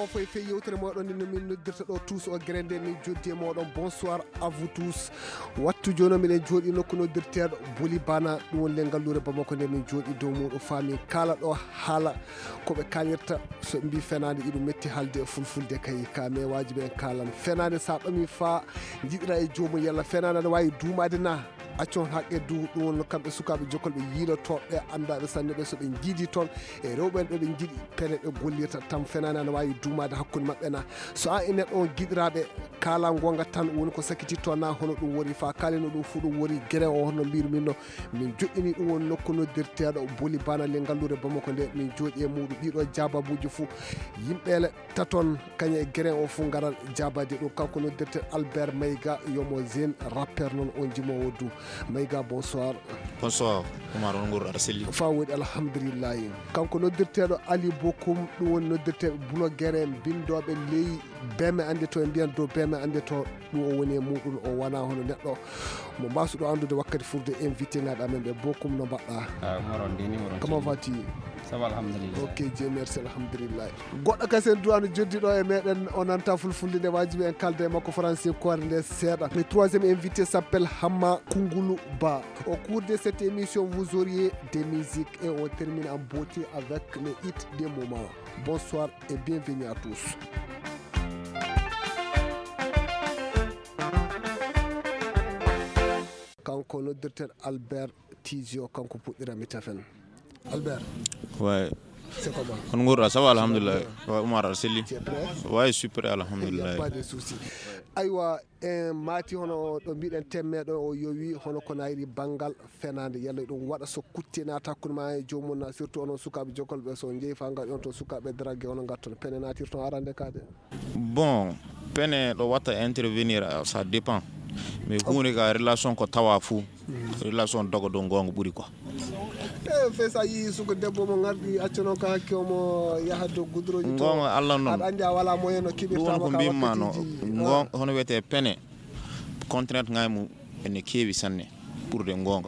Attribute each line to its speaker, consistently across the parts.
Speaker 1: o foy fe yewtere moɗon ni min noddirta ɗo tous o grende min joddi e moɗon. Bonsoir à vous tous. Wattu joni miɗen jooɗi nokku noddirteɗo Buli Bana, ɗum woni le ngallure Bamako nde min jooɗi dow muɗum faami kala ɗo haala koɓe kañirta so mbi fenade iɗum metti haalde e fulfulde kay ka me wajibi en kalan fenade sa ɓami fa jiɗira e jomum yalla fenade aɗa wawi duumade na accon haqqe du ɗum woni kamɓe sukaɓe jokkol ɓe yiilotoɓe andaɓe sanne ɓe soɓe jiidi toon e rewɓe en ɓeɓe jiiɗi pene ɓe gollirta tan fenani ana wawi duumade hakkude mabɓe na so an e neɗɗo on giɗiraɓe kala gonga tan woni ko sakititto na hono ɗum wori fa kalino ɗum fu ɗum wori guéré o hono mbirmin no min joƴƴini ɗum woni nokku noddirteɗo Buli Bana le ngallure Bamako nde min jooɗi e muɗum ɗiɗo jababuji fou yimɓele taton kañe e guéré o fou garan jabade ɗum kanko noddirte Albert Maïga yomo jeune rappeur noon on jimowo du Maïga bonsoir.
Speaker 2: Bonsoir Oumar Ngour Arseli
Speaker 1: fa woɗi alhamdulillahi. Kanko noddirteɗo Ali Bokoum ɗum woni noddirteɓe blogueur bindoɓe ley beme ande to e mbiyan dow beme ande to ɗum o woni e muɗum o wona hono neɗɗo mo mbasuɗo andude wakkati furde invité ngaɗa men ɓe Bokoum no mbaɗɗa comment va-tu?
Speaker 3: Ça va alhamdulillah.
Speaker 1: Ok Dieu merci alhamdulillah. Goɗɗo kasi en duwano joddiɗo e meɗen o nanta fulfulde nde wajibi en kalde e makko français koore nde seeɗa. Le troisième invité s'appelle Hamma Koungulu Ba. Au cours de cette émission vous auriez des musiques et on termine en beauté avec les hits des moments. Bonsoir et bienvenue à tous. Kanko noddirten Albert Tizio kanko puɗɗirami tafen. Albert.
Speaker 2: Ouais.
Speaker 1: C'est comment?
Speaker 2: Ngour, ça va alhamdulillah. Ouais, Oumar Arseli.
Speaker 1: Tu es prêt?
Speaker 2: Ouais, super alhamdulillah.
Speaker 1: Pas de souci. Aywa mati hono ɗo mbiɗen temmeɗo o yowi hono ko nayri banggal fenade yalla ɗum waɗa so kutte nata hakkude ma e jomum na surtout onon sukaɓe jokolɓe so jeeyi fa ngal on to sukaɓe drague hono gatton pene natir ton arande kade.
Speaker 2: Bon, pene ɗo watta intervenir ça dépend. Mais hunde ka relation ko tawa fou relation dogo do gonga ɓuri quoi.
Speaker 1: Fe sa yi suko debbo mo gardi accono ko hakke omo yaha dow gudroji to
Speaker 2: gonga Allah non
Speaker 1: aɗa andi a wala moyen no kiɓirtama
Speaker 2: ko mbimma no gon hono wiyete pene contrainte ngay mu ene keewi sanne ɓurde gonga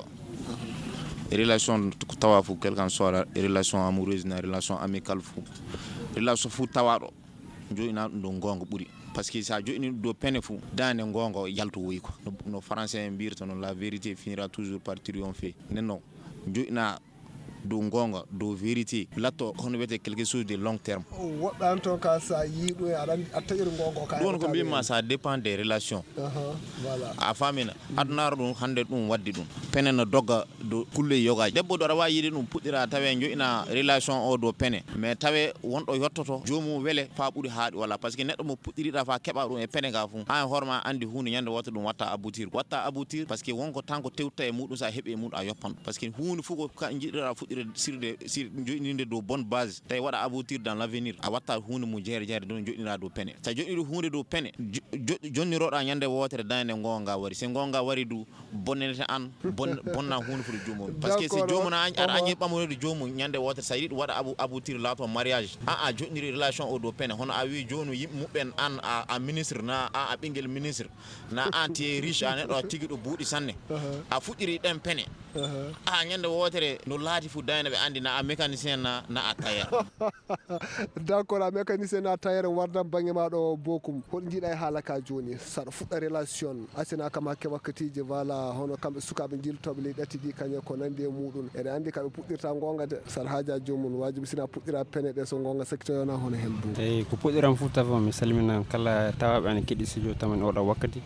Speaker 2: relation ko tawa fou quel qu'en soit la relation amoureuse na relation amicale fou relation fou tawaɗo joyina ɗum ɗo gonga ɓuri parce que ça joini do pene fou dane gonga yalto woyi quoi no français mbirta non la vérité finira toujours par triompher non joina do gonga do vérité latto hono wete quelque chose de long terme
Speaker 1: woɗɗan to ka sa yiɗo a taƴir gongo ka
Speaker 2: don ko mbima ça dépend des relations
Speaker 1: voilà
Speaker 2: a famina adnaro ɗum hande ɗum waddi ɗum pene no dogga do kulle yogaji debbo do aɗa wawi yiide ɗum puɗɗira tawe joina relation o do pene mais tawe wonɗo yottoto jomum wele fa ɓuuri haaɗi walla par ce que neɗɗo mo puɗɗiriɗa fa keɓa ɗum e pene ga fu an horma andi hunde ñande woto ɗum watta aboutir parce que wonko tanko tewta e muɗum sa heeɓi e muɗum a yoppan parce que hunde fof ko jiɗira fuɗɗira sur joɗininde do bonne base tawi waɗa aboutir dans l'avenir a watta hunde mu jeere ɗon joɗinira do pene sa joɗiri hunde do pene jonniroɗa ñande wotere dande gonga wari se gonga wari du bonnete an bonna hunde fuɗo jomum parce que si jomum aɗa añi ɓamoyde jomum ñande wotere sa yiɗi waɗa aboutir laato mariage a joɗiniri relation o do pene hono a wi joni yimɓeɓen an a ministre na a ɓinguel ministre na an ti riche a neɗɗo tigui ɗo buuɗi sanne a fuɗɗiri ɗen pene a ñande wotere no laati fu dayna ɓe andi na a mécanicien na a tailleur.
Speaker 1: D'accord a mécanicien na tailleur warda bange maɗo Bokoum hoɗo jiiɗa e haala ka joni saɗa fuɗɗa relation asina kam hakke wakkatiji voilà hono kamɓe sukaɓe jiltoɓe ley ɗatti ɗi kañum ko nandi e muɗum eɗe andi kaɓe puɗɗirta gonga de saɗa haaja jomum wajibi sina puɗɗira pene ɗe so gonga sakkitoyona hono hen bu
Speaker 3: eyyi ko puɗɗiram fof tawa mi salmina kala tawaɓe ane keɗi studio tamen oɗo wakkati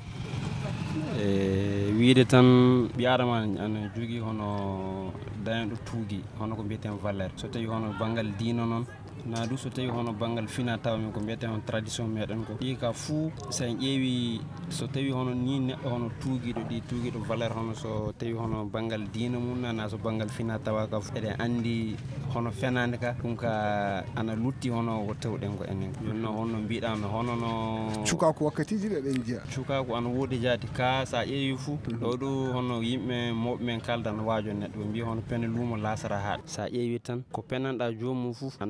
Speaker 3: wiide tan ɓiyadama ana jogui hono dañɗo tuugui hono ko mbiyeten valeur so tawi hono banggal diina noon na du so tawi hono banggal fina tawa min ko mbiyeten on tradition meɗen ko ɗi ka fuu so en ƴeewi so tawi hono ni neɗɗo hono tuuguiɗo valeur hono so tawi hono banggal diina mum na so banggal fina tawa ka eɗen andi hono fenade ka ɗum ka ana lutti hono ko tewɗen ko enen joni noon honno mbiɗano hono no
Speaker 1: cukako wakkatiji ɗe ɗen jiiya
Speaker 3: cukako ana woodi jaati ka sa ƴeewi fuu ɗo ɗo hono yimɓe mawɓe men kalda no waajo neɗɗo ɓe mbi hono pene luumo lasara haaɗ sa ƴeewi tan ko penanɗa jomum fuu ana wawi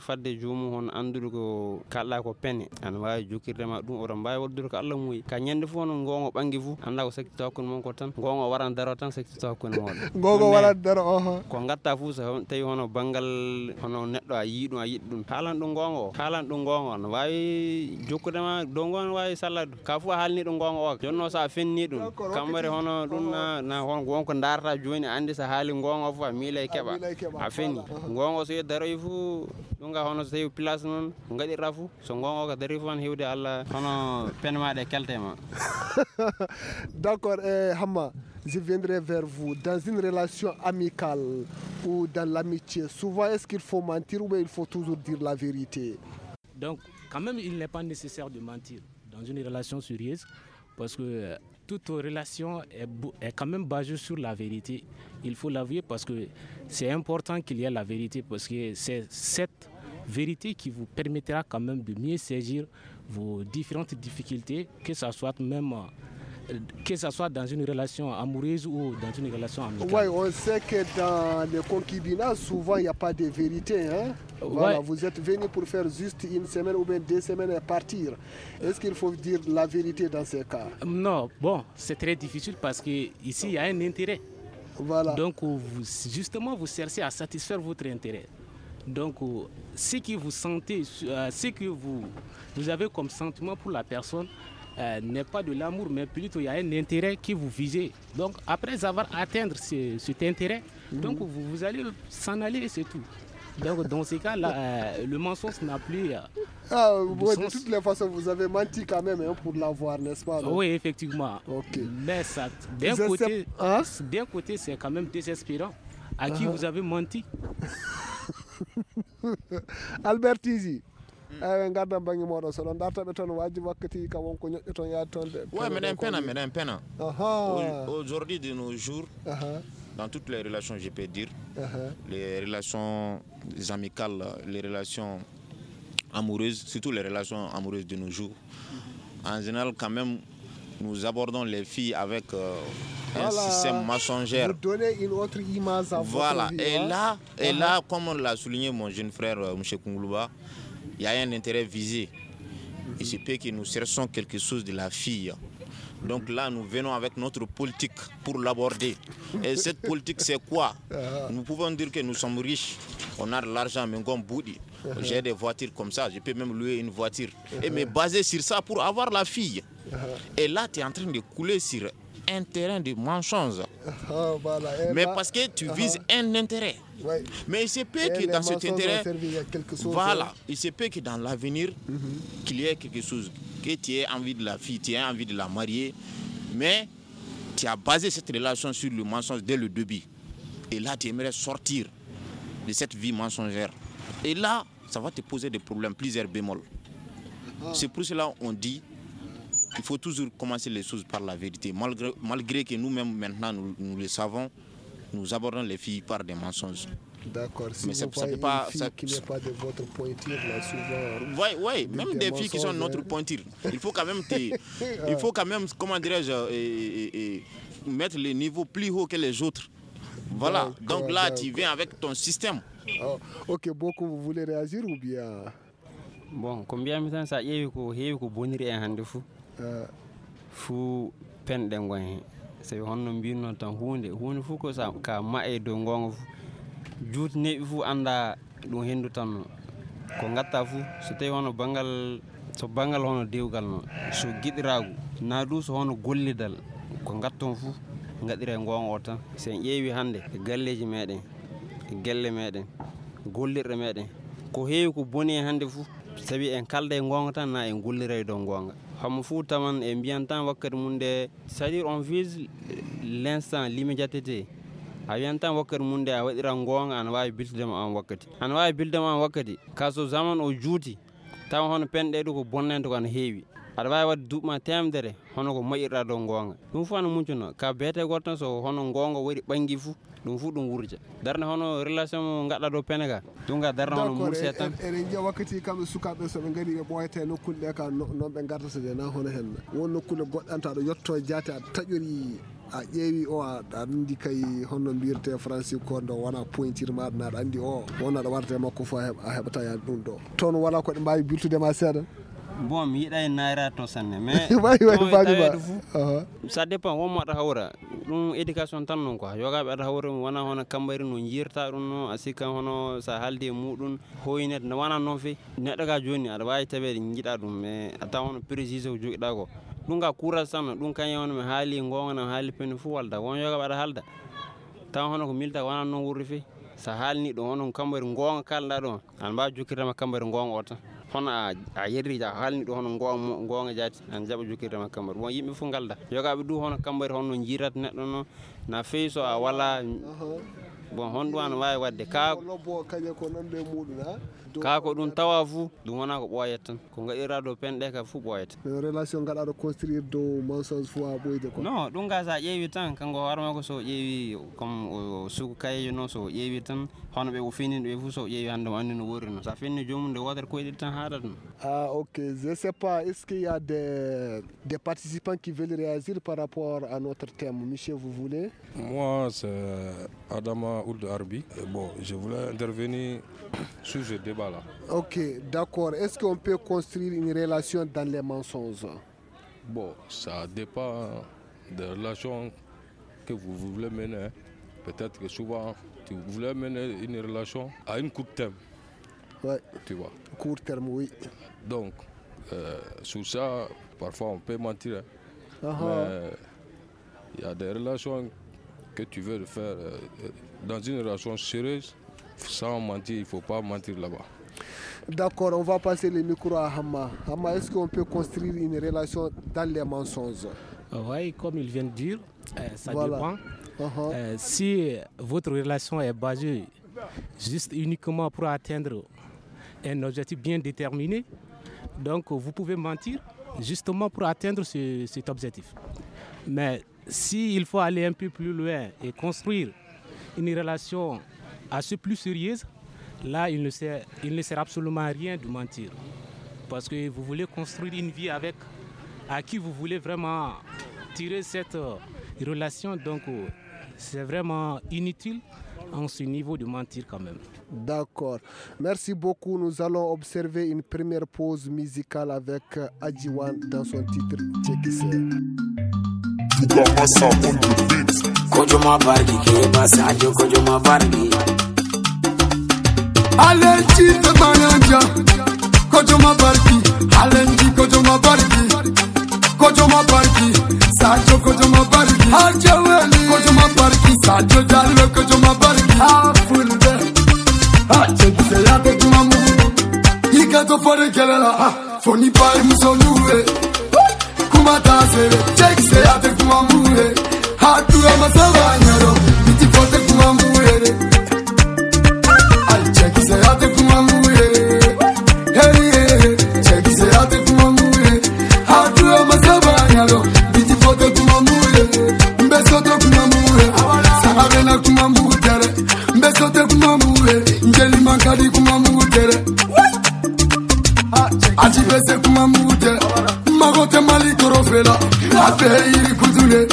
Speaker 3: fadde joomum hon andude ko kalɗa ko pene ana wawi jokkirde ma ɗum oɗon mbawi waddude ko Allah muuyi ka ñande fof no gongo ɓangi fof anda ko sakkito hakkude mon ko tan gongo waran daro tan sakkito hakkude moɗon
Speaker 1: gongo waran daro
Speaker 3: ko gatta fof so tawi hono banggal hono neɗɗo a yii ɗum a yiɗi ɗum haalan ɗum gongo no wawi jokkudema dow gongo wawi sallade ka fof a haalni ɗum gongo o jonno sa fenni ɗum kambari hono ɗum na hon wonko darata joni andi sa haali gongo fof a miila e keɓa a fenni gongo so daroyi fof ɗum ga hono so tawi place noon gaɗirɗa fof so gongo ko dari fof an hewde Allah hono pene maɗe keltema.
Speaker 1: D'accord, Hamma, je viendrai vers vous. Dans une relation amicale ou dans l'amitié, souvent est-ce qu'il faut mentir ou bien il faut toujours dire la vérité?
Speaker 4: Donc, quand même, il n'est pas nécessaire de mentir dans une relation sérieuse parce que toute relation est quand même basée sur la vérité. Il faut l'avouer parce que c'est important qu'il y ait la vérité parce que c'est cette vérité qui vous permettra quand même de mieux saisir vos différentes difficultés, que ce soit dans une relation amoureuse ou dans une relation amicale.
Speaker 1: Oui, on sait que dans le concubinage, souvent il n'y a pas de vérité. Hein? Voilà, vous êtes venu pour faire juste une semaine ou bien 2 semaines et partir. Est-ce qu'il faut dire la vérité dans ces cas?
Speaker 4: Non, bon, c'est très difficile parce qu'ici il y a un intérêt.
Speaker 1: Voilà.
Speaker 4: Donc justement, vous cherchez à satisfaire votre intérêt. Donc, ce que vous sentez, ce que vous avez comme sentiment pour la personne n'est pas de l'amour, mais plutôt il y a un intérêt que vous visez. Donc, après avoir atteint cet intérêt, donc vous allez s'en aller et c'est tout. Donc, dans ces cas-là, le mensonge n'a plus.
Speaker 1: De toutes les façons, vous avez menti quand même pour l'avoir, n'est-ce pas? Non?
Speaker 4: Oui, effectivement.
Speaker 1: Okay.
Speaker 4: Mais ça, d'un côté, c'est quand même désespérant. À qui vous avez menti?
Speaker 1: Albert Tizi. Garda bangi moɗo so ɗon dartaɓe toon waji wakkati ka wonko ñoƴƴo toon yaade toon de.
Speaker 2: Ouais, meɗen pena. Aujourd'hui de nos jours, dans toutes les relations, je peux dire, les relations amicales, les relations amoureuses, surtout les relations amoureuses de nos jours, en général quand même, nous abordons les filles avec un système mensongère.
Speaker 1: Vous donnez une autre image à
Speaker 2: voilà.
Speaker 1: votre vie.
Speaker 2: Et là, comme l'a souligné mon jeune frère M. Kunguluba, il y a un intérêt visé. Il se peut que nous cherchons quelque chose de la fille. Donc là, nous venons avec notre politique pour l'aborder. Et cette politique, c'est quoi? Nous pouvons dire que nous sommes riches. On a de l'argent, mais comme Boudi. J'ai des voitures comme ça. Je peux même louer une voiture. Et me baser sur ça pour avoir la fille. Et là, tu es en train de couler sur un terrain de mensonge. Mais parce que tu vises un intérêt. Mais il se peut que dans cet intérêt, voilà, il se peut que dans l'avenir, qu'il y ait quelque chose, que tu aies envie de la fille, tu aies envie de la marier, mais tu as basé cette relation sur le mensonge dès le début. Et là, tu aimerais sortir de cette vie mensongère. Et là, ça va te poser des problèmes, plusieurs bémols. C'est pour cela qu'on dit il faut toujours commencer les choses par la vérité. Malgré que nous-mêmes, maintenant, nous le savons, nous abordons les filles par des mensonges.
Speaker 1: D'accord, si
Speaker 2: mais
Speaker 1: vous voyez une fille qui n'est pas de votre pointure, là, souvent...
Speaker 2: Oui, même des filles qui sont de notre pointure. Il faut quand même, comment dirais-je, mettre le niveau plus haut que les autres. Voilà, donc là, tu viens avec ton système.
Speaker 1: Ok, beaucoup, vous voulez réagir ou bien...
Speaker 3: Bon, combien de temps ça y est que boniri en hande fu penɗe gon hen sabi honno mbinno tan hunde fu ko sa ka ma'e dow gonga fu juuti neɓi fu anda ɗum hendu tan ko gatta fu so tawi hono bangal hono dewgal no so giɗiragu na du so hono gollidal ko gatton fu gaɗire gonga o tan sen ƴeewi hande e galleji meɗen e gelle meɗen gollirɗe meɗen ko heewi ko boni hande fu sabi en kalda e gonga tan na en gollira dow gonga hamo fu taman e mbiyan tan wakkati mum de c'est-à-dire on vise l'instant l'immédiateté a wiyan tan wakkati mum de a waɗiran gonga ana wawi biltudema an wakkati ka so zaman o juuti tawa hono penɗe ɗo ko bonnede ko ana heewi aɗa wawi wadde duuɓma temedere hono ko moƴƴirɗa dow gonga ɗum fu ana muncuno ka beete goto tan so hono gonga waɗi ɓangui fu ɗum fu ɗum wurja darde hono relation mo gaɗɗa dow pene ka ɗum ga darde hono murse tan
Speaker 1: eɗen jiiya wakkati kamɓe sukaɓe soɓe gaari ɓe ɓoyete nokkulle ɗe ka noon ɓe gardata de na hono hen won nokkulle goɗɗanta aɗa yetto jaate aɗa taƴori a ƴeewi o aɗa andi kay honno mbiyete français ko ndo wona pointure maɗa naɗa andi o wona ɗo warde makko fo a heɓata yaade ɗum ɗo toon wala koɗe mbawi biltudema seeɗa.
Speaker 3: Bon mi yiɗa e naira to sanne mais
Speaker 1: wawi famima
Speaker 3: ça dépend wonmo aɗa hawra ɗum éducation tan noon quoi yogaɓe aɗa hawra wona hono kambari no jirta ɗum no a sikkan hono sa haaldi e muɗum hoynede ne wona noon fe neɗɗo ka joni aɗa wawi tawede jiiɗa ɗum mais a tawa hono précisé ko joguiɗa ko ɗum ka courage tan ɗum kañum hono mi haali gonga mi haali penne fo walda won yogaɓe aɗa haalda tawa hono ko milta wona noon wurri fe sa haalni ɗum hono kambari gonga kalɗa ɗon aɗa mbawi jokkirtema kambari gonga o tan hono a yerriji a haalni ɗum hono gonga jaati an jaɓa jokkirtema kambari bon yimɓe fof galda yogaɓe du hono kambari honno jiirata neɗɗo no na feewi so a wala bon hon ɗum ana wawi wadde ka
Speaker 1: lobbo kañe ko non de muɗum ha
Speaker 3: ka ko ɗum tawa fou ɗum wona ko ɓooyat tan ko gaɗira ɗo penɗe ka fou ɓooyat
Speaker 1: relation gaɗaɗo construire dow mensonge fo ha ɓoyde ko
Speaker 3: non ɗum ga sa ƴeewi tan kanko hoorema ko so ƴeewi comme o suku kayejo noon so ƴeewi tan hono ɓe o finini ɓe fou so ƴeewi hande mo andi no worri no sa finni jomum nde wotere koyɗi tan haɗat no
Speaker 1: ok je sais pas est ce qu'il y a des participants qui veulent réagir par rapport à notre thème. Monsieur, vous voulez?
Speaker 5: Moi c'est Adama Ould Arbi. Bon, je voulais intervenir sur ce débat là.
Speaker 1: Ok, d'accord. Est-ce qu'on peut construire une relation dans les mensonges?
Speaker 5: Bon, ça dépend des relations que vous voulez mener. Peut-être que souvent, tu voulais mener une relation à une court terme.
Speaker 1: Ouais.
Speaker 5: Tu vois.
Speaker 1: Court terme, oui.
Speaker 5: Donc, sur ça, parfois on peut mentir. Mais il y a des relations que tu veux faire dans une relation sérieuse. Sans mentir, il ne faut pas mentir là-bas.
Speaker 1: D'accord, on va passer le micro à Hamma. Hamma, est-ce qu'on peut construire une relation dans les mensonges?
Speaker 4: Oui, comme il vient de dire, ça
Speaker 1: voilà.
Speaker 4: dépend. Si votre relation est basée juste uniquement pour atteindre un objectif bien déterminé, donc vous pouvez mentir justement pour atteindre cet objectif. Mais s'il faut aller un peu plus loin et construire une relation assez plus sérieuse, là il ne sert absolument rien de mentir. Parce que vous voulez construire une vie avec à qui vous voulez vraiment tirer cette relation, donc c'est vraiment inutile en ce niveau de mentir quand même.
Speaker 1: D'accord. Merci beaucoup. Nous allons observer une première pause musicale avec Adjiwan dans son titre Tchekise. Kojoma Bardi ke basajo Kojoma Bardi Alenji te mananja Kojoma Bardi Alenji Kojoma Bardi Kojoma Bardi Sajo Kojoma Bardi Ajaweli Kojoma Bardi Sajo Dalo Kojoma Bardi Afulbe Achekise yate kumamu Ikato fore kelela Foni pai musoluwe Kumatase Chekise yate kumamu Hatu ya masabanyaro Iti fote kumambuere Ay chekise yate kumambuere Hey chekise yate kumambuere Hatu ya masabanyaro Iti fote kumambuere Mbesote kumambuere Sarabena kumambuere Mbesote kumambuere Njeli mankadi kumambuere Ajibese kumambuere Magote mali korofela Ape iri kudule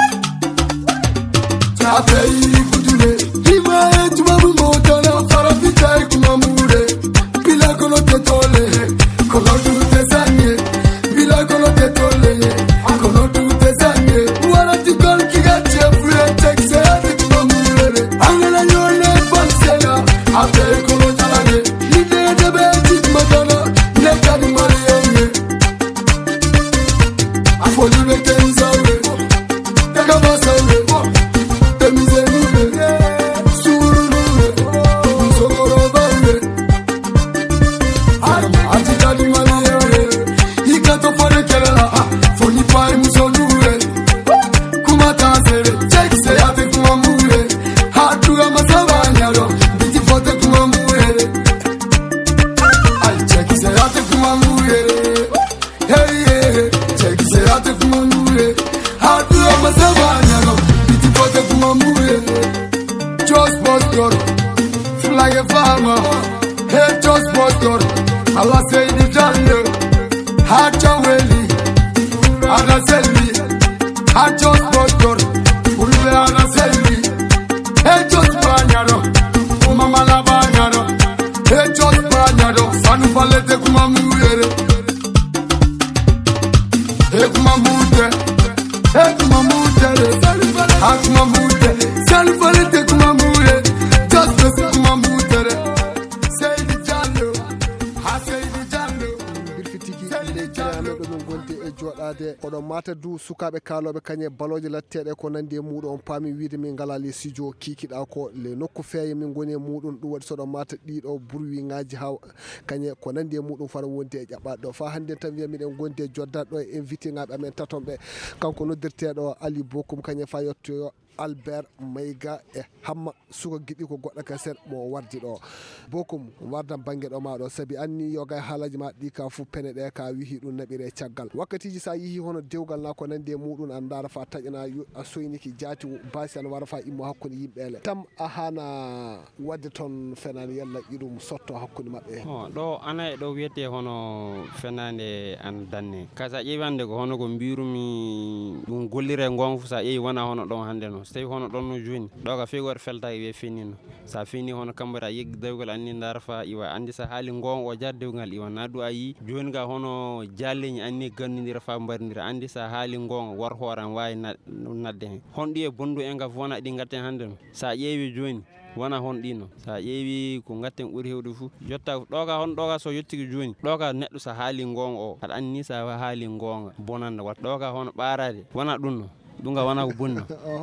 Speaker 1: Apeyi kudule Imae tumamu motana Farafita ikumamure Bila kono tetole Kono tu tezanye Bila kono tetole Kono tu tezanye Wala tikol kiga chefue Tekse ate kumamure Angela nyole fansela Apeyi kono talane Ide debe chik matana Neka di mali yenye Afoliwe kenzawe Teka basawe Allah say the Jannah, Hacha Weli, Ada Selvi, Hachos Bostor. ene ɗo min gondi e joɗade oɗon mata du sukaɓe kaloɓe kañe baloje latteɗe ko nandi e muɗum on paami wiide min ngala les studio kikiɗa ko le nokku feeye min goni e muɗum ɗum waɗi soɗon mata ɗiɗo bruit ngaji ha kañe ko nandi e muɗum fara wondi e ƴaɓɓade ɗo fa hande tan wiya miɗen gondi e joddade ɗo e invité ngaɓe amen tatonɓe kanko noddirteɗo Ali Bokum kañe fa yettoyo Albert Maïga e Hamma suka giɗi ko goɗɗo ka seeɗa mo wardi ɗo Bokum wardan banggue ɗo maɗo saabi anni yoga haalaji ma ɗi ka fu pene ɗe ka wihi ɗum naɓire caggal wakkatiji sa yihi hono dewgal na ko nandi e muɗum an dara fa taƴana a soyniki jaati basi an wara fa immo hakkude yimɓele tam a hana wadde toon fenade yalla iɗum sotto hakkude mabɓe
Speaker 3: ɗo ana e ɗo wiyete hono fenade an danne kasa ƴeewande ko hono ko mbirumi ɗum gollire gonga fu sa ƴeewi wona hono ɗon hande no so tawi hono ɗon no joni ɗo ka fewi goto feltaki wiye fenino sa fini hono kambara yeggi dewgal anni dara fa iwa andi sa haali gonga o jar dewgal iwa na du a yi joni ga hono jalleñi anni gandodira fa mbaridira andi sa haali gonga war hooran wawi nadde hen honɗi e bondu en ka wona ɗi gatten hande no sa ƴeewi joni wona hon ɗino sa ƴeewi ko gatten ɓuuri hewde foof jotta ɗo ka hon ɗo ka so yettiki joni ɗo ka neɗɗo sa haali gonga o aɗa anni sa haali gonga bonanda wat ɗo ka hono ɓarade wona ɗum no ɗum ga wona ko bonno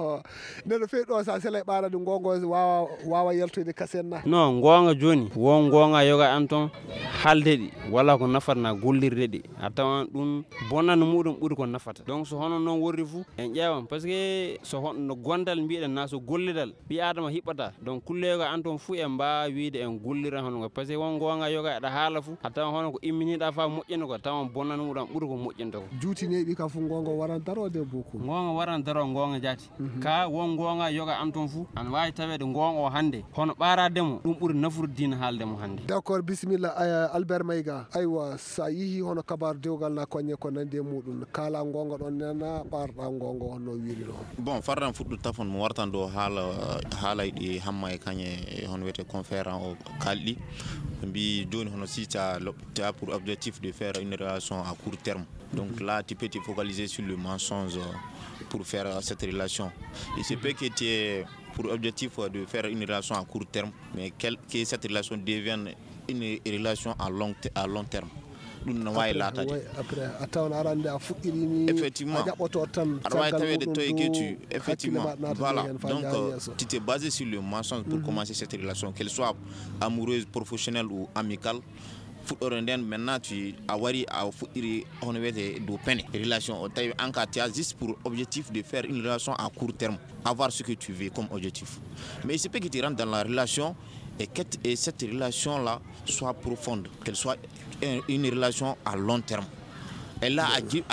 Speaker 1: neɗɗo fewi ɗo sa sela ɓarade gonga wawa yaltoyde kasenna
Speaker 3: non gonga joni won gonga yoga an toon haalde ɗi walla ko nafatna gollirde ɗi a tawan ɗum bonnande muɗum ɓuuri ko nafata donc so hono noon worri fou en ƴeewan par ce que so no gondal mbiɗen na so gollidal ɓi adama hiɓɓata donc kulleyoga an toon fou e mbawa wiide en gollira hono par ce que won gonga yoga eɗa haala fou a tawan hono ko imminiɗa fa moƴƴinde ko tawan bonnande muɗum ɓuuri ko moƴƴinde ko
Speaker 1: juutineɓi ka fo gonga waran darode beaucoup
Speaker 3: gonga waran daro gonga jaati ka won gonga yoga an toon fou an wawi tawede gonga o hande hono ɓarademo ɗum ɓuuri nafrude dina haaldemo hande
Speaker 1: d' accord bisimilla Albert Maïga aywa sa yihi hono kabaru dewgal na koñe ko nandi e muɗum kala gonga ɗon nena ɓarɗa gonga honno wiiri ɗo
Speaker 2: bon fardan fuɗɗu tafon mo wartan ɗo haalayɗi Hamma e kañe hono wiyete conférent o kalɗi mbi joni hono si tu as pour objectif de faire une relation à court terme donc là tu peux te focaliser sur le mensonge pour faire cette relation. Il se peut que tu aies pour objectif de faire une relation à court terme, mais que cette relation devienne une relation à long terme. Effectivement. Effectivement. Voilà. Donc, tu t'es basé sur le mensonge pour commencer cette relation, qu'elle soit amoureuse, professionnelle ou amicale. Maintenant tu as relation tu as juste pour objectif de faire une relation à court terme, avoir ce que tu veux comme objectif, mais il se peut que tu rentres dans la relation et que cette relation là soit profonde, qu'elle soit une relation à long terme. Et là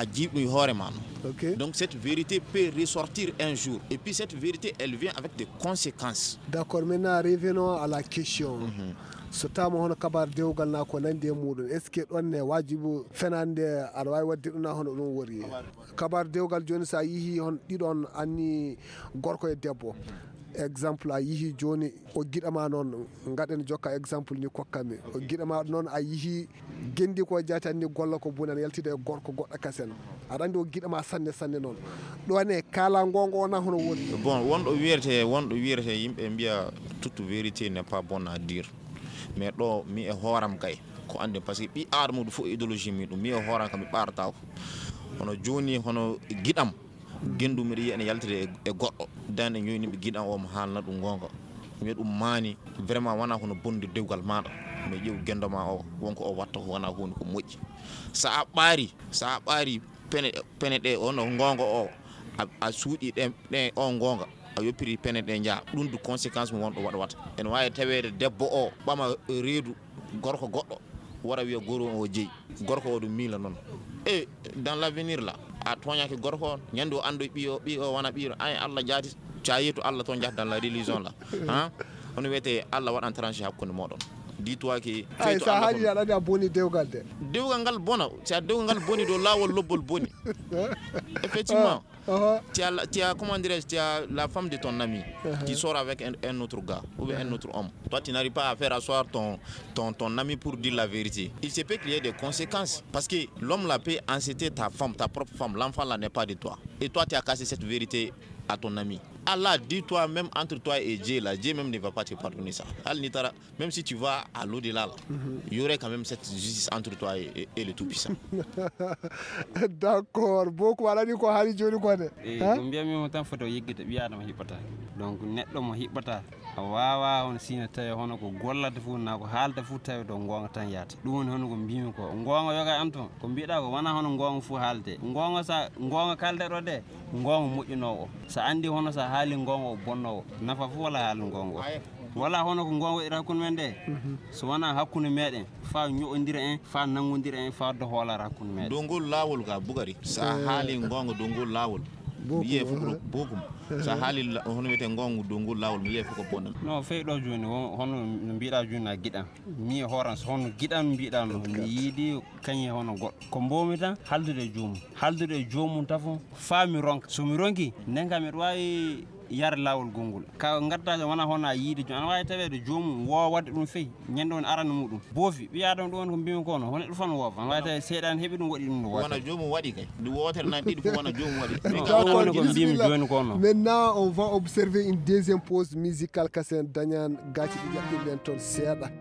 Speaker 2: donc cette vérité peut ressortir un jour, et puis cette vérité elle vient avec des conséquences.
Speaker 1: D'accord, maintenant revenons à la question. So tama hono kabar dewgal na ko nandi e muɗum est ce que ɗon ne wajibu fenande aɗa wawi wadde ɗum na hono ɗum wori kabar dewgal joni sa yihi hon ɗiɗon anni gorko e debbo exemple a yihi joni o giɗama noon gaɗen jokka exemple ni kokkami o giɗama noon a yihi gendi ko jaati anni golla ko bunan yaltide e gorko goɗɗo kasen aɗa andi o giɗama sanne noon ɗone kala gonga wona hono woni
Speaker 2: bon wonɗo wiyete yimɓe mbiya toute vérité n'est pas bonne à dire, mais ɗo mi e hooram kay ko ande par ce que ɓi adama ɗum fof idéologie muɗum mi e hooram kam mi ɓarata ko hono joni hono giɗam gendu miɗa yiya ene yaltide e goɗɗo dande ñoyniɓe giɗam o mo haalna ɗum gonga mi ɗum maani vraiment wona hono bonde dewgal maɗa mi ƴeew gendoma o wonko o watta ko wona hunde ko moƴƴi sa ɓaari pene ɗe ono gonga o a suuɗi ɗe o gonga a yoppiri pene ɗe jaa ɗum du conséquence mo wonɗo waɗa ene wawi tawede debbo o ɓama reedu gorko goɗɗo wara wiya goro o jeeyi gorko o ɗum miila noon e dans l' avenir là a toñaki gorko on ñande o ando ɓi o wona ɓiiro ay Allah jaati ca yeetu Allah toon jahta dans la religion là hono wiyete Allah waɗan tranché hakkude moɗon dis-toi que
Speaker 1: sa haali aɗa boni dewgal de
Speaker 2: dewgal ngal bona sa dewgal ngal boni do lawol lobbol boni effectivement tu as comment dirais-je, tu as la femme de ton ami qui sort avec un autre gars ou bien un autre homme. Toi, tu n'arrives pas à faire asseoir ton ami pour dire la vérité. Il se peut qu'il y ait des conséquences parce que l'homme là peut inciter ta femme, ta propre femme. L'enfant là n'est pas de toi. Et toi, tu as cassé cette vérité à ton ami. Allah, dis-toi, même entre toi et Dieu, là, Dieu même ne va pas te pardonner ça. Même si tu vas à l'au-delà, il y aurait quand même cette justice entre toi et le Tout-Puissant.
Speaker 1: D'accord. Beaucoup ala ni ko hali joni ko de.
Speaker 3: Ko mbiyami mo tan foto yeggita ɓiyaɗama hiɓɓata donc neɗɗo mo hiɓɓata a wawa on sina tawi hono ko gollata fuu na ko haalta fuu tawi ɗo gonga tan yata ɗum woni hono ko mbimi ko gonga yoga am ton ko mbiɗa ko wona hono gonga fuu haalte gonga kalde ɗo de gonga moƴƴinowo sa andi hono sa haali gonga o bonnowo nafa fuu wala haali gonga o wala hono ko gonga waɗira hakkude men de so wona hakkude meɗen fa ño'odira en fa nangodira en fa do hoolara hakkude meɗen
Speaker 2: dongol lawol ga bugari sa haali gonga dongol lawol wiye fof bokum sa haali hono wiyete gonga dongol lawol mi wiye fof ko bonnan
Speaker 3: non fey ɗo joni hono no mbiɗa joni a giɗam mi horan so hono giɗam mbiɗa no mi yiidi kañe hono goɗɗo ko mbomi tan haldude e joomum tafo fa mi ronka somi ronki nden kam miɗa wawi yar lawol gongol ka gadda wona hono a yiide joni ana wawi tawede joomum wowa wadde ɗum feyi ñande woni arana muɗum boofi ɓiyadam ɗum woni ko mbimi kono hono ɗo fan woofa ana wawi tawi seeɗani heeɓi ɗum waɗi ɗum
Speaker 2: wona joomum waɗi kay ɗum wotere na ɗiɗi fof wona joomum
Speaker 3: waɗi woni ko mbimi joni kono.
Speaker 1: Maintenant on va observer une deuxième pause musicale kasen dañan gaci ɗi ƴaɓɓirɗen toon seeɗa.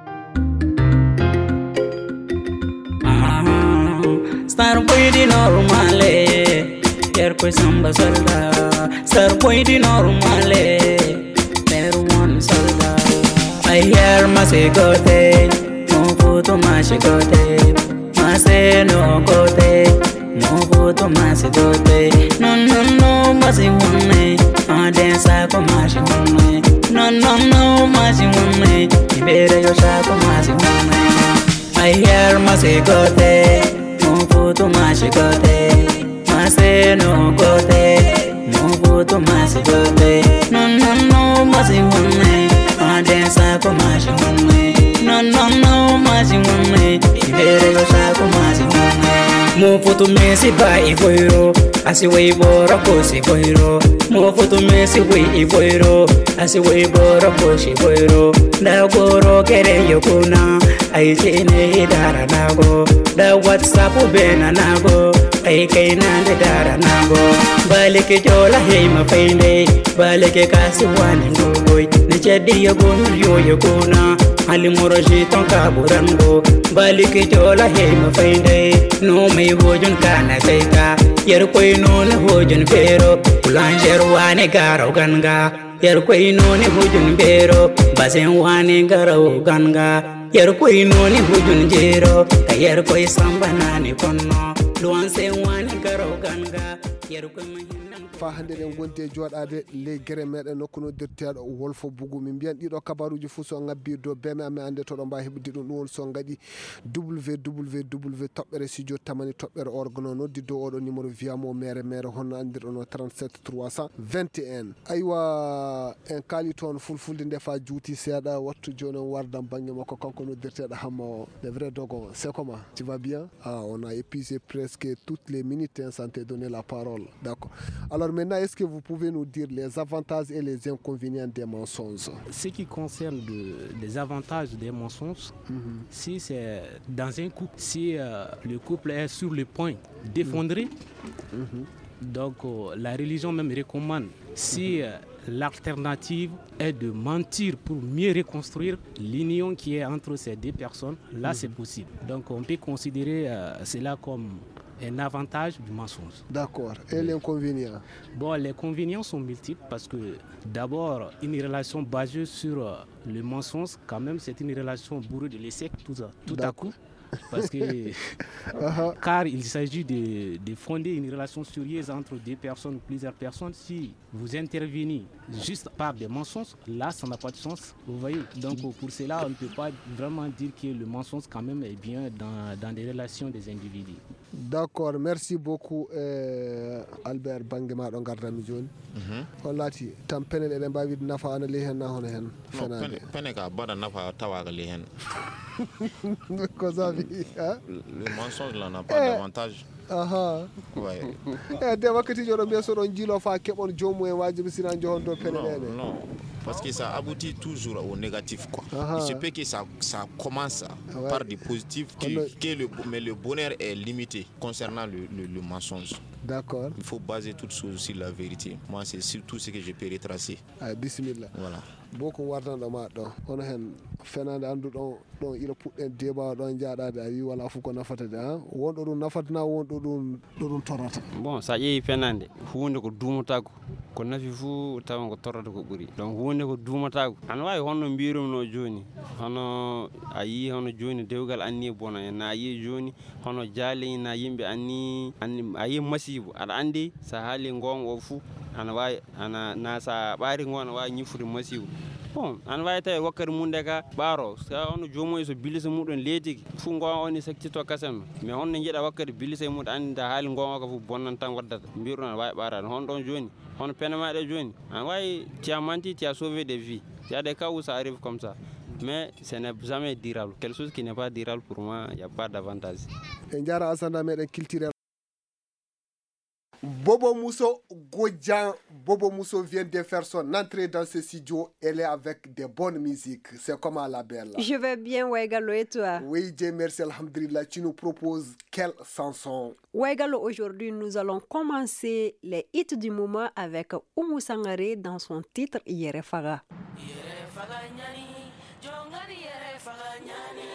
Speaker 6: Star boy di normale Yerko samba solda Star boy di normale There one solda I hear masigote Mofuto mashigote Maseno kote Mofuto masigote No masiwone Adensa ko masiwone No masiwone Ibere yo shako masiwone I hear masigote Mofuto mashigote Maseno kote Mofuto masigote No masiwone Adensa ko masiwone No masiwone Ibere yo shako masiwone Mofuto mesi ba iboiro Asi weibora kosi boiro Mofuto mesi we iboiro Asi weibora kosi boiro Da goro kere yokuna Aitine hidara nago Da WhatsApp bena nago Aikaina hidara nago Balike jola heima feinde Balike kasi wani ngogoi Nechadi yagonu yoyokuna Ali moroshi tonka burango Balike jola heima feinde No me hojun kana seita Yer koy non hojun pero Ulanjer wani garo ganga Yer koy non hojun pero Basen wani garo ganga Yer koy non hojun jero Yer koy samba nani konno Luanse wani garo ganga Yer koy
Speaker 1: fa hande en gonti e jooɗade ley guere meɗen nokkuno dirteɗo wolfo bugu min mbiyan ɗiɗo kabaruji fuu so ngabbi do beme amen ande toɗo mbawi heɓde ɗum woni so gaɗi www toɓɓere studio tamani toɓɓere orgono noddi dow oɗo numéro wiyamo mere honno andirɗono 37 321 aywa en kaali toon fulfulde nde fa juuti seeɗa wattu joni on wardan banggue makko kanko noddirteɗo hamma o le vrai dogon c'est comment tu vas bien on a épuisé presque toutes les minutes sans te donner la parole d'accord. Alors maintenant, est-ce que vous pouvez nous dire les avantages et les inconvénients des mensonges?
Speaker 4: Ce qui concerne les avantages des mensonges, si c'est dans un couple, si le couple est sur le point d'effondrer, donc la religion même recommande, si l'alternative est de mentir pour mieux reconstruire l'union qui est entre ces deux personnes, là c'est possible. Donc on peut considérer cela comme un avantage du mensonge.
Speaker 1: D'accord. Et l'inconvénient?
Speaker 4: Bon, les inconvénients sont multiples parce que d'abord, une relation basée sur le mensonge, quand même, c'est une relation bourrée de l'échec tout à coup. Parce que, car il s'agit de fonder une relation sérieuse entre deux personnes, plusieurs personnes. Si vous intervenez juste par des mensonges, là, ça n'a pas de sens. Vous voyez. Donc, pour cela, on ne peut pas vraiment dire que le mensonge, quand même, est bien dans des relations des individus.
Speaker 1: D'accord, merci beaucoup Albert Bangema ɗo gardami joni on laati tan penel eɗen mbawi wide nafa ana ley hen na hono hen fenade
Speaker 2: pene ka baɗa nafa tawaga ley hen
Speaker 1: ko sabi
Speaker 2: le mensonge là n'a pas d'avantage
Speaker 1: aha
Speaker 2: ouais.
Speaker 1: de wakkati joɗo mbiya soɗon jilo fa keɓon jomum en wajibi sina johon do pene ɗeɗe
Speaker 2: non parce que ça aboutit toujours au négatif quoi. Il se peut que ça commence par du positif mais le bonheur est limité concernant le mensonge.
Speaker 1: D'accord.
Speaker 2: Il faut baser toutes choses sur la vérité. Moi c'est surtout ce que je peux retracer.
Speaker 1: Bismillah.
Speaker 2: Voilà.
Speaker 1: Boko wartanɗo ma ɗo hono hen fenade anduɗon ɗon ila puɗɗen debawa ɗon jaɗade a wi wala fof ko nafatade ha wonɗo ɗum nafatana wonɗo ɗum torrata.
Speaker 3: Bon sa ƴeewi fenade hunde ko duumatako ko nafi fuu tawan ko torrata ko ɓuuri donc hunde ko duumatako ana wawi honno mbirumno joni hono a yi hono joni dewgal anni bona en a yi joni hono jaali na yimɓe anni a yi masibo aɗa andi sa haali gonga o fuu ana wawi ana na sa ɓaari ngo ana wawi ñifude masibo bon ana wawi tawi wakkati mum nde ka ɓaaro sa hono jomum so bilisa muɗum leetiki fuu gonga oni saktito kasam mais honno jiiɗa wakkati bilisa e muɗum andi da haali gonga ko fof bonnan tan waddata mbiruɗon ana wawi ɓaarade hono ɗon joni hono pene maɗe joni ana wawi tu as menti, tu as sauvé des vies. Il y a des cas où ça arrive comme ça mais ce n'est jamais durable. Quelque chose qui n'est pas durable pour moi, il n'y a pas d'avantage.
Speaker 1: En jara asanda meɗen culturel. Bobo Mousso Godjan, Bobo Mousso vient de faire son entrée dans ce studio. Elle est avec des bonnes musiques. C'est comment la belle?
Speaker 7: Je vais bien, Waigalo, et toi?
Speaker 1: Oui, Dieu merci, alhamdulillah. Tu nous proposes quelle chanson?
Speaker 7: Waigalo, aujourd'hui, nous allons commencer les hits du moment avec Oumou Sangaré dans son titre Yere Faga. Yere Faga Nyani, Jongani Yere Faga Nyani.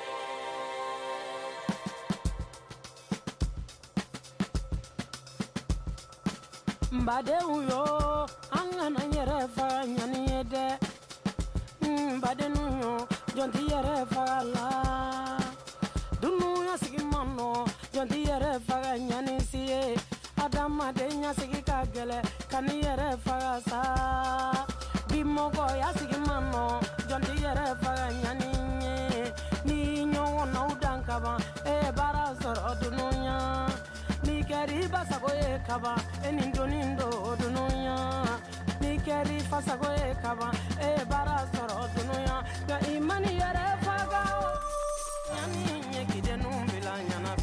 Speaker 7: Mbade uyo angana yere fa nyani yede mbade nuyo jonti yere fa la dunu ya sigi mano jonti yere fa nyani siye adama de nya sigi kagele kani yere fa sa bimoko ya sigi mano jonti yere fa nyani ni nyo na udankaba e bara soro dununya ni keri basago e kaba enindonindo dununya ni keri fasago e kaba e bara soro dununya ga imani yere faga yani nyekide numbila nyana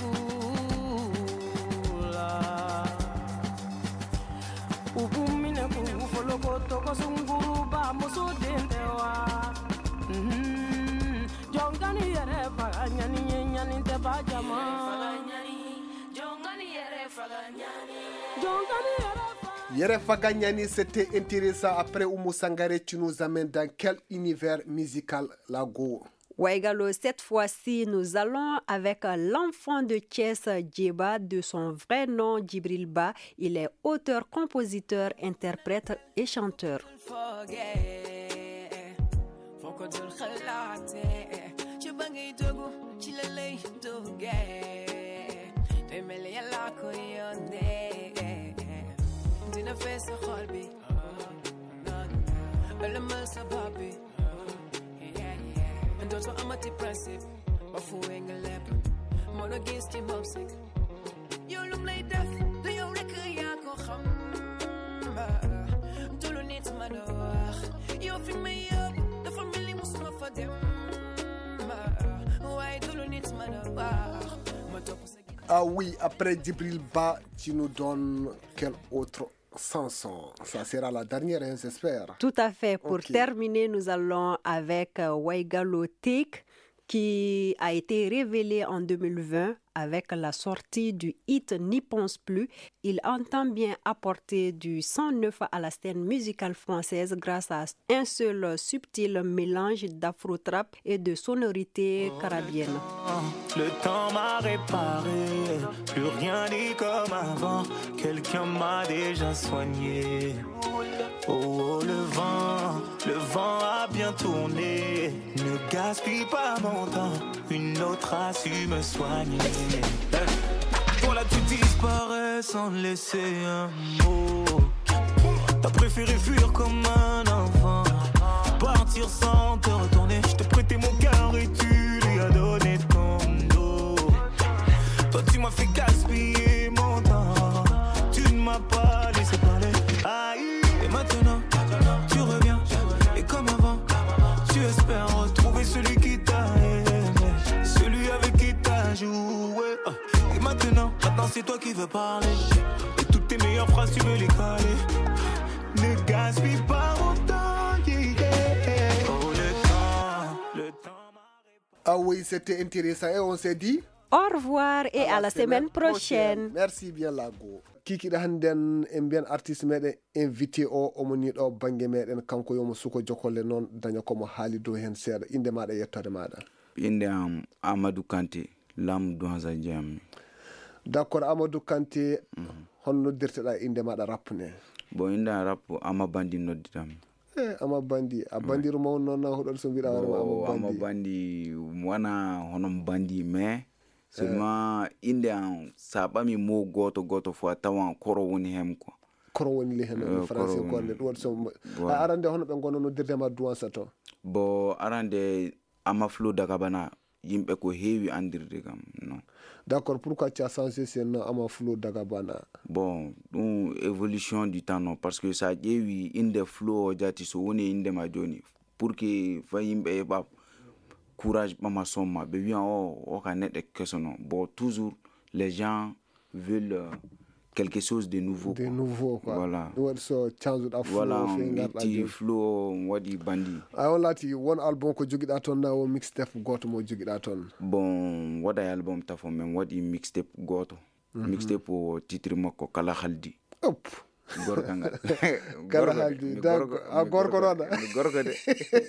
Speaker 7: pinjugula ubumine ku foloko toko sunguru ba muso dendewa jongani yere faga nyani te bajama
Speaker 1: Yere Faga Nyani, c'était intéressant. Après Oumou Sangaré, tu nous amènes dans quel univers musical, Lago?
Speaker 7: Waigalo, cette fois-ci, nous allons avec l'enfant de Thiès, Djeba, de son vrai nom, Djibril Ba. Il est auteur, compositeur, interprète et chanteur.
Speaker 8: Dina face qalbi Bella masa babi And also I'm a depressive Bafueng a lep Mono against him upsick You look like death Do you reckon ya ko khamba Dulu nit manoir You feel me up The family must not for them Why dulu nit manoir
Speaker 1: Ah oui, après Djibril Ba, tu nous donnes quel autre chanson? Ça sera la dernière, hein, j'espère.
Speaker 7: Tout à fait. Pour terminer, nous allons avec Waigalo Tek, qui a été révélé en 2020 avec la sortie du hit N'y pense plus. Il entend bien apporter du sang neuf à la scène musicale française grâce à un seul subtil mélange d'afro-trap et de sonorités caribéennes.
Speaker 9: Le temps m'a réparé, plus rien n'est comme avant, quelqu'un m'a déjà soigné. Oh, le vent a bien tourné, ne gaspille pas mon temps, une autre a su me soigner. Voilà, tu disparais sans laisser un mot. T'as préféré fuir comme un enfant, partir sans te retourner. Je t'ai prêté mon cœur et tu lui as donné ton dos. Toi tu m'as fait gaspiller mon temps, tu ne m'as pas laissé parler. Aïe, et maintenant tu reviens, et comme avant, tu espères retrouver celui qui t'a aimé, celui avec qui t'as joué. ouais. Et maintenant c'est toi qui veux parler. Et toutes tes meilleures phrases tu veux les caler. Ne gaspille pas mon temps, yeah. Oh le temps.
Speaker 1: Ah oui, c'était intéressant et on s'est dit
Speaker 10: au revoir et à la semaine prochaine.
Speaker 1: Merci bien Lago. Kiki da handen en bien artiste meɗen invité o omoni ɗo bange meɗen kanko yomo suko jokolle noon daña komo haali dow hen seeɗa inde maɗa yettode maɗa.
Speaker 11: Inde am Amadou Kanté lam Douanza Diamé.
Speaker 1: D'accord Amadou Kanté hon noddirteɗa inde maɗa rappne.
Speaker 11: Bon inde rap Ama Bandi nodditam.
Speaker 1: Ama Bandi a bandiru mawn noon na hoɗon so mbiɗa warma
Speaker 11: Ama Bandi wana honom bandi mais seulement inde am saɓami mo goto fo a tawan koro woni hem quoi.
Speaker 1: Koro woni li hen français gonne ɗum waɗi so arande hono ɓe gonno noddirdema Douanza to.
Speaker 11: Bo arande Ama Flow Dagabana yimɓe ko heewi andirde kam non.
Speaker 1: D'accord, pourquoi tu as changé ce nom Ama Flow Dagabana?
Speaker 11: Bon, une évolution du temps non parce que ça ƴeewi inde flow jati so woni inde ma joni pour que fa yimɓe heɓa courage ɓama somma ɓe wiyan o ka neɗɗo kesono. Bon, toujours les gens veulent quelque chose de nouveau.
Speaker 1: De nouveau quoi.
Speaker 11: Voilà.
Speaker 1: So change da flow.
Speaker 11: Voilà, itti flow waɗi bandi.
Speaker 1: A on lati won album ko jogiɗa ton na o mixtape goto mo jogiɗa ton.
Speaker 11: Bon, waɗa album tafo men waɗi mixtape goto. Mixtape o titre makko Kala Haldi.
Speaker 1: Op.
Speaker 11: Gorko ngal.
Speaker 1: Kala Haldi. Gorko roda.
Speaker 11: Gorko de.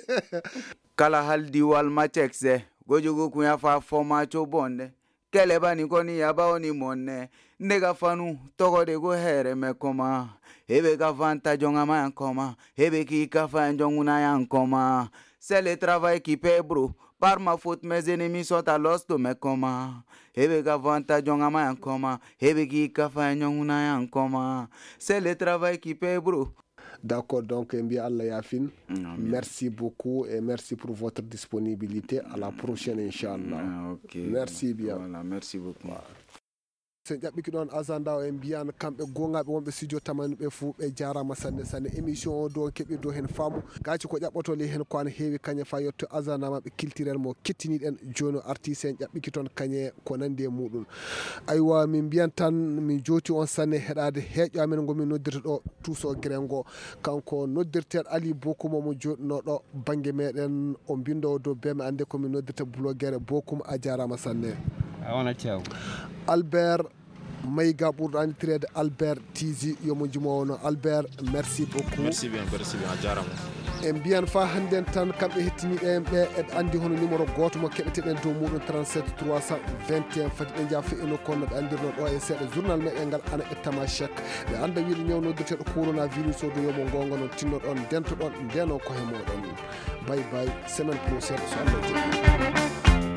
Speaker 11: Kala Haldi wal matekse. Gojogo kunya fa forma chobonde. Kele bani koni yaba oni monne. Nega fanu togo de go here me koma. Hebe ka vanta jonga ma koma. Hebe ki ka fa jonguna yan koma. C'est le travail qui paie bro. Par ma faute mes ennemis sont à l'os de me koma. Hebe ka vanta jonga ma yan koma. Hebe ki ka fa jonguna yan koma. C'est le travail qui paie bro.
Speaker 1: D'accord, donc Mbi Allah Yafin. Merci beaucoup et merci pour votre disponibilité. À la prochaine, Inch'Allah.
Speaker 11: Okay.
Speaker 1: Merci bien.
Speaker 11: Voilà, merci beaucoup.
Speaker 1: so jaɓɓiki ɗon agenda o en mbiyano kamɓe gongaɓe wonɓe studio tamanuɓe fou ɓe jarama sanne sanne émission o do keɓi do hen faamu gaci ko ƴaɓɓotole hen ko an heewi kañe fa yetto agenda maɓe kiltirel mo kettiniɗen joni artiste en ƴaɓɓiki toon kañe ko nandi e muɗum aywa min mbiyan tan min jooti on sanne heɗade heeƴo amen gomin noddirta ɗo tuuso grengo kanko noddirteɗo Ali Bokum mo joɗino ɗo banggue meɗen o bindowo dow beme ande komin noddirta bloguere Bokum a jarama sanne
Speaker 3: a wona ceew
Speaker 1: Albert Maïga ɓurɗo anditirede Albert Tizi yomo jumowo no Albert merci beaucoup
Speaker 2: merci bien a jarama
Speaker 1: en mbiyan fa hannden tan kamɓe hettiniɓe ɓe eɗe andi hono numéro goto mo keɓeteɗen dow muɗum 37 321 fati ɓe jaa eno konno ɓe andirno ɗo e seeɗa journal meɗen ngal ana ettama chèque ɓe anda wiide ñawnoddirteɗo coronavirus o do yomo gonga noon tinnoɗon dentoɗon ndeno koye moɗon bye bye semaine prochaine so Allah jaɓi